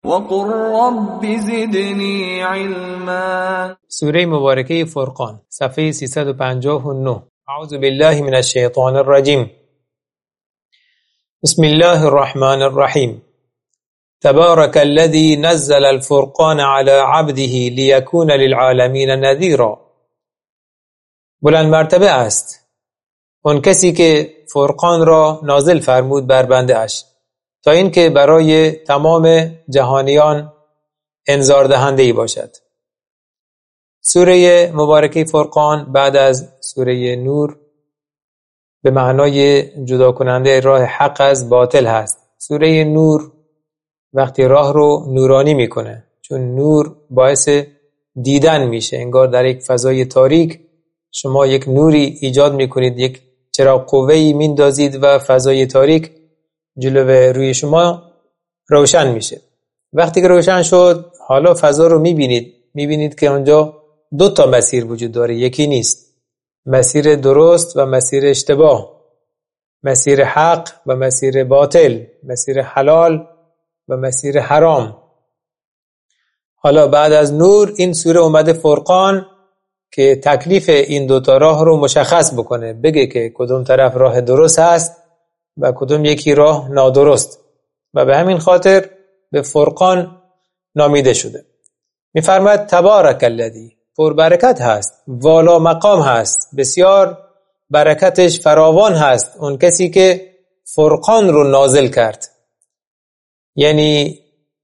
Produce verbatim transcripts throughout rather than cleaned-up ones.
وقل رب زدنی علما. سوره مبارکه فرقان، صفحه سیصد و پنجاه و نه. اعوذ بالله من الشیطان الرجیم. بسم الله الرحمن الرحیم. تبارك الذي نزل الفرقان على عبده ليكون للعالمین نذیرا. بلند مرتبه است اون کسی که فرقان را نازل فرمود بر بنده اش تا اینکه برای تمام جهانیان انذار دهنده ای باشد. سوره مبارکه فرقان بعد از سوره نور به معنای جدا کننده راه حق از باطل هست. سوره نور وقتی راه رو نورانی میکنه، چون نور باعث دیدن میشه. انگار در یک فضای تاریک شما یک نوری ایجاد میکنید، یک چراغ قوه‌ای میندازید و فضای تاریک جلوه روی شما روشن میشه. وقتی که روشن شد حالا فضا رو میبینید میبینید که اونجا دو تا مسیر وجود داره، یکی نیست. مسیر درست و مسیر اشتباه، مسیر حق و مسیر باطل، مسیر حلال و مسیر حرام. حالا بعد از نور این سوره اومده فرقان که تکلیف این دوتا راه رو مشخص بکنه، بگه که کدوم طرف راه درست هست و کدوم یکی راه نادرست، و به همین خاطر به فرقان نامیده شده. میفرماید تبارک الذی، پربرکت هست، والا مقام هست، بسیار برکتش فراوان هست اون کسی که فرقان رو نازل کرد. یعنی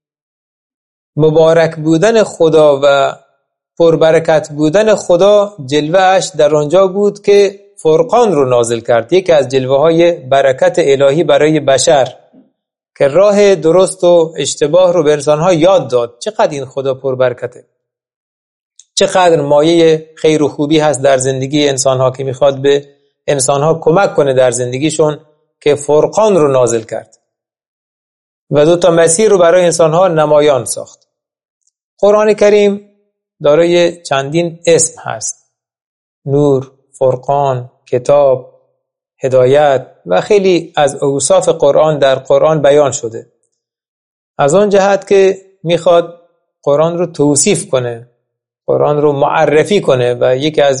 مبارک بودن خدا و پربرکت بودن خدا جلوه اش در آنجا بود که فرقان رو نازل کرد. یکی از جلوه های برکت الهی برای بشر که راه درست و اشتباه رو به انسانها یاد داد. چقدر این خدا پربرکته، چقدر مایه خیر و خوبی هست در زندگی انسانها که میخواد به انسانها کمک کنه در زندگیشون، که فرقان رو نازل کرد و دو تا مسیر رو برای انسانها نمایان ساخت. قرآن کریم دارای چندین اسم هست: نور، فرقان، کتاب، هدایت و خیلی از اوصاف قرآن در قرآن بیان شده. از آن جهت که میخواد قرآن رو توصیف کنه، قرآن رو معرفی کنه، و یکی از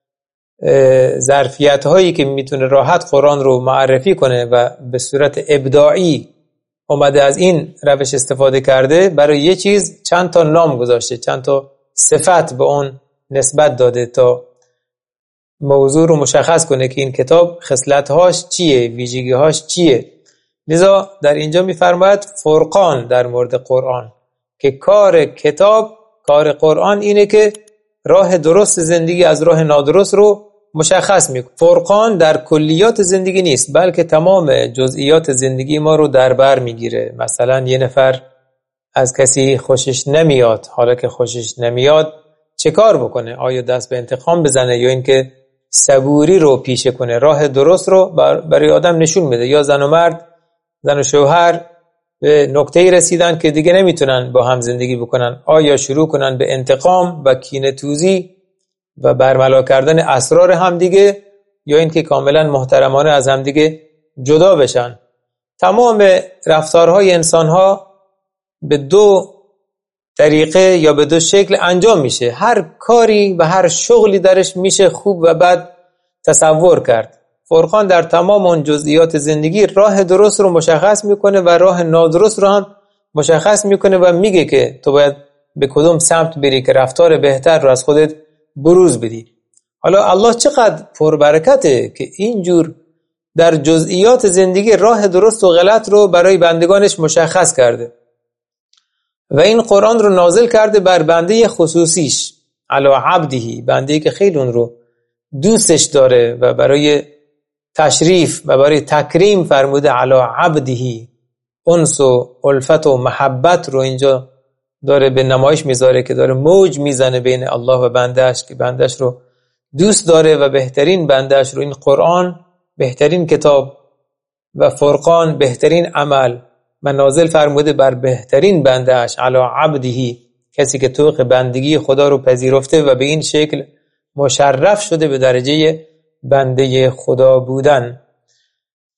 ظرفیت هایی که میتونه راحت قرآن رو معرفی کنه و به صورت ابداعی اومده از این روش استفاده کرده، برای یه چیز چند تا نام گذاشته، چند تا صفت به اون نسبت داده تا موضوع رو مشخص کنه که این کتاب خصلت‌هاش چیه، ویژگی‌هاش چیه. لذا در اینجا می‌فرماید فرقان در مورد قرآن، که کار کتاب، کار قرآن اینه که راه درست زندگی از راه نادرست رو مشخص میکنه. فرقان در کلیات زندگی نیست، بلکه تمام جزئیات زندگی ما رو در بر میگیره. مثلا یه نفر از کسی خوشش نمیاد، حالا که خوشش نمیاد چه کار بکنه؟ آیا دست به انتقام بزنه یا اینکه صبوری رو پیشه کنه؟ راه درست رو برای آدم نشون میده. یا زن و مرد، زن و شوهر به نقطه‌ای رسیدن که دیگه نمیتونن با هم زندگی بکنن، آیا شروع کنن به انتقام و کینه‌توزی و برملا کردن اسرار همدیگه، یا اینکه کاملا محترمانه از همدیگه جدا بشن. تمام رفتارهای انسان‌ها به دو طریقه یا به دو شکل انجام میشه. هر کاری و هر شغلی درش میشه خوب و بد تصور کرد. فرقان در تمام اون جزئیات زندگی راه درست رو مشخص میکنه و راه نادرست رو هم مشخص میکنه و میگه که تو باید به کدوم سمت بری که رفتار بهتر رو از خودت بروز بدی. حالا الله چقدر پربرکته که اینجور در جزئیات زندگی راه درست و غلط رو برای بندگانش مشخص کرده و این قرآن رو نازل کرده بر بنده خصوصیش، علی عبده، بنده‌ای که خیلی اون رو دوستش داره و برای تشریف و برای تکریم فرموده علی عبده. انس و الفت و محبت رو اینجا داره به نمایش میذاره که داره موج میزنه بین الله و بندهش، که بندهش رو دوست داره و بهترین بندهش رو این قرآن، بهترین کتاب، و فرقان بهترین عمل، و نازل فرموده بر بهترین بندهش علی عبده، کسی که طوق بندگی خدا رو پذیرفته و به این شکل مشرف شده به درجه بنده خدا بودن.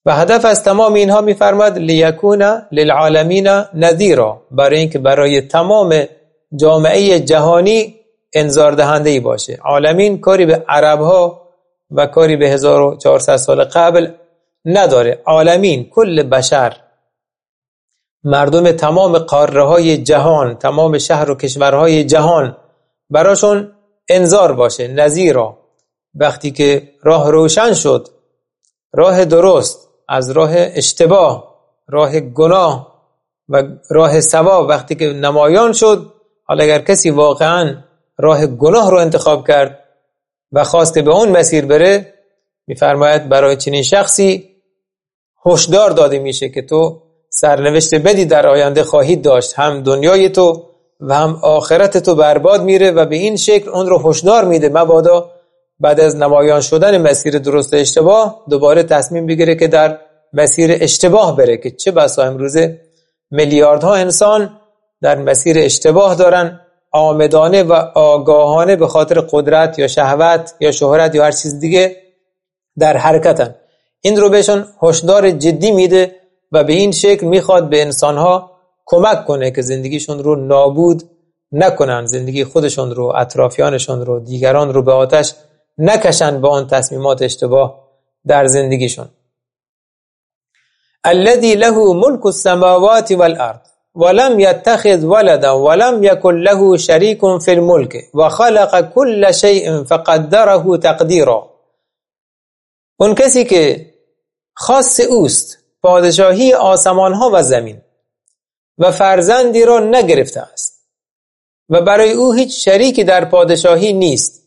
و هدف از تمام اینها میفرماد لیکون للعالمین نذیرا، برای اینکه برای تمام جامعه جهانی انذار دهنده ای باشه. عالمین کاری به عرب ها و کاری به هزار و چهارصد سال قبل نداره. عالمین کل بشر، مردم تمام قاره های جهان، تمام شهر و کشورهای جهان براشون انذار باشه. نذیرا، وقتی که راه روشن شد، راه درست از راه اشتباه، راه گناه و راه ثواب وقتی که نمایان شد، حالا اگر کسی واقعا راه گناه رو انتخاب کرد و خواست که به اون مسیر بره، میفرماید برای چنین شخصی هشدار داده میشه که تو سرنوشت بدی در آینده خواهید داشت، هم دنیای تو و هم آخرت تو برباد میره و به این شکل اون رو هشدار میده مبادا بعد از نمایان شدن مسیر درست و اشتباه دوباره تصمیم بگیره که در مسیر اشتباه بره، که چه بسا امروزه میلیاردها انسان در مسیر اشتباه دارن، آمدانه و آگاهانه به خاطر قدرت یا شهوت یا شهرت یا هر چیز دیگه در حرکتن. این رو بهشون هشدار جدی میده و به این شکل میخواد به انسانها کمک کنه که زندگیشون رو نابود نکنن، زندگی خودشون رو، اطرافیانشون رو، دیگران رو به آتش نکشن با اون تصمیمات اشتباه در زندگیشون. الذي له ملك السماوات والارض ولم يتخذ ولدا ولم يكن له شريك في الملك وخلق كل شيء فقدره تقديرا. اون کسی که خاص اوست، پادشاهی آسمان ها و زمین، و فرزندی را نگرفته است و برای او هیچ شریکی در پادشاهی نیست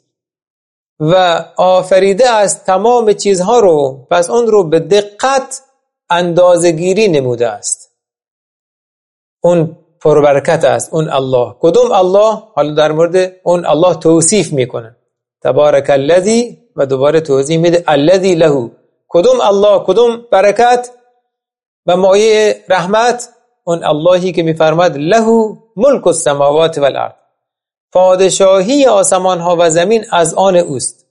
و آفریده از تمام چیزها رو، پس اون رو به دقت اندازه‌گیری نموده است. اون پربرکت است، اون الله. کدوم الله؟ حالا در مورد اون الله توصیف میکنه، تبارک الذی، و دوباره توضیح میده الذی له. کدوم الله، کدوم برکت و مایه رحمت؟ اون اللهی که میفرماد له ملک السماوات والارض، پادشاهی آسمان ها و زمین از آن اوست.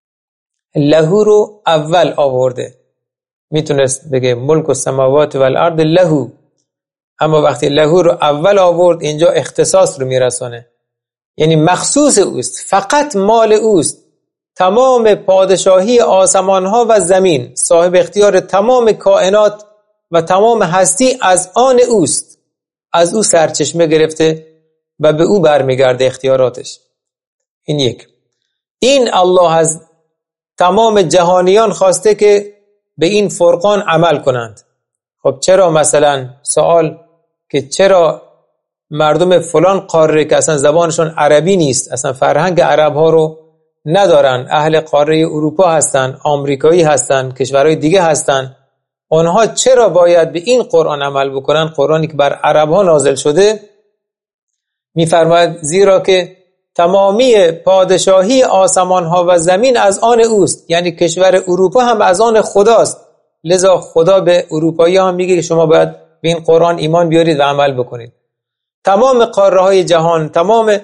له رو اول آورده، میتونست بگه ملک السماوات والارض له، اما وقتی له رو اول آورد اینجا اختصاص رو میرسونه، یعنی مخصوص اوست، فقط مال اوست. تمام پادشاهی آسمان ها و زمین، صاحب اختیار تمام کائنات و تمام هستی از آن اوست، از او سرچشمه گرفته و به او برمیگرده اختیاراتش. این یک. این الله از تمام جهانیان خواسته که به این فرقان عمل کنند. خب چرا مثلا سوال که چرا مردم فلان قاره که اصلا زبانشون عربی نیست، اصلا فرهنگ عرب ها رو ندارن، اهل قاره اروپا هستن، آمریکایی هستن، کشورهای دیگه هستن، اونها چرا باید به این قرآن عمل بکنن، قرآنی که بر عرب ها نازل شده؟ میفرماید زیرا که تمامی پادشاهی آسمان ها و زمین از آن اوست، یعنی کشور اروپا هم از آن خداست، لذا خدا به اروپایی هم میگه که شما باید به این قرآن ایمان بیارید و عمل بکنید. تمام قاره های جهان، تمام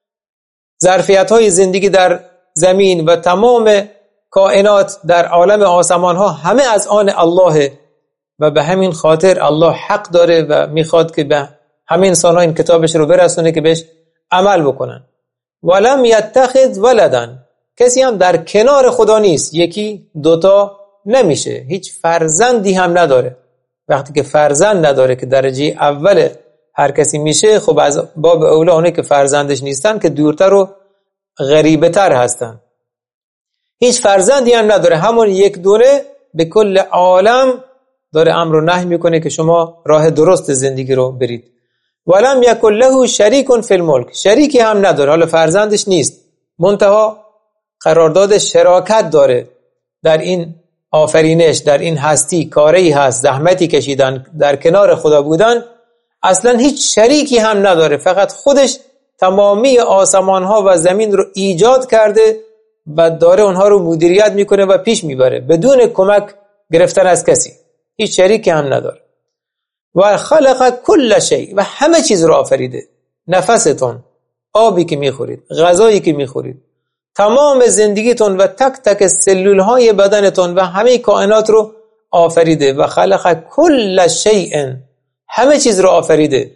ظرفیت های زندگی در زمین و تمام کائنات در عالم آسمان ها همه از آن الله و به همین خاطر الله حق داره و میخواد که به همه انسان ها این کتابش رو برسونه که بهش عمل بکنن. ولم یتخذ ولدا، کسی هم در کنار خدا نیست، یکی دوتا نمیشه، هیچ فرزندی هم نداره. وقتی که فرزند نداره که درجه اول هر کسی میشه، خب از باب اولا اونه که فرزندش نیستن که دورتر و غریبه تر هستن. هیچ فرزندی هم نداره، همون یک دونه به کل عالم داره امر و نهی میکنه که شما راه درست زندگی رو برید. ولم یکن له شریک فی الملک، شریکی هم نداره، حالا فرزندش نیست، منتها قرارداد شراکت داره در این آفرینش، در این هستی، کاری هست، زحمتی کشیدن، در کنار خدا بودن. اصلا هیچ شریکی هم نداره، فقط خودش تمامی آسمان ها و زمین رو ایجاد کرده و داره اونها رو مدیریت میکنه و پیش میبره بدون کمک گرفتن از کسی. هیچ شریکی هم نداره. و خلق کل شیء، و همه چیز رو آفریده. نفستون، آبی که میخورید، غذایی که میخورید، تمام زندگیتون و تک تک سلول های بدنتون و همه کائنات رو آفریده و خلق کل شیء، همه چیز رو آفریده،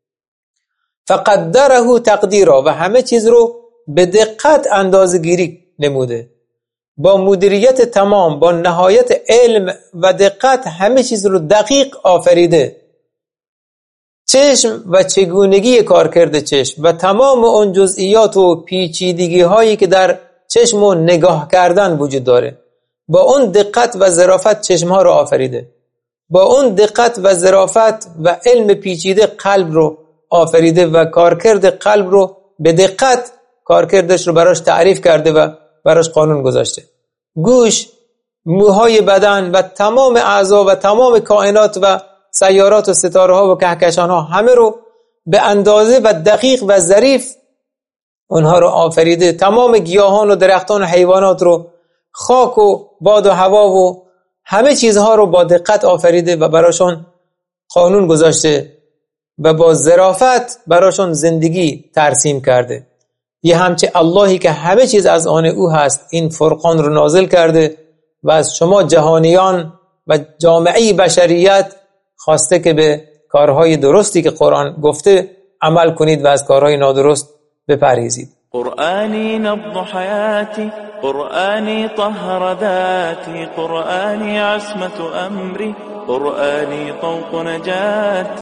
فقدره تقدیرا، و همه چیز رو به دقت اندازه‌گیری نموده، با مدیریت تمام، با نهایت علم و دقت همه چیز رو دقیق آفریده. چشم و چگونگی کارکرد چشم و تمام اون جزئیات و پیچیدگی هایی که در چشم و نگاه کردن وجود داره، با اون دقت و ظرافت چشم ها رو آفریده، با اون دقت و ظرافت و علم پیچیده قلب رو آفریده و کارکرد قلب رو به دقت کارکردش رو براش تعریف کرده و براش قانون گذاشته. گوش، موهای بدن و تمام اعضا و تمام کائنات و سیارات و ستاره ها و کهکشان ها همه رو به اندازه و دقیق و ظریف اونها رو آفریده. تمام گیاهان و درختان و حیوانات رو، خاک و باد و هوا و همه چیزها رو با دقت آفریده و براشون قانون گذاشته و با ظرافت براشون زندگی ترسیم کرده. یه همچه اللهی که همه چیز از آن او هست این فرقان رو نازل کرده و از شما جهانیان و جامعه بشریت خواسته که به کارهای درستی که قرآن گفته عمل کنید و از کارهای نادرست بپرهیزید. قرآنی نبض حیاتی، قرآنی طهر ذاتی، قرآنی عصمت امری، قرآنی طوق نجاتی.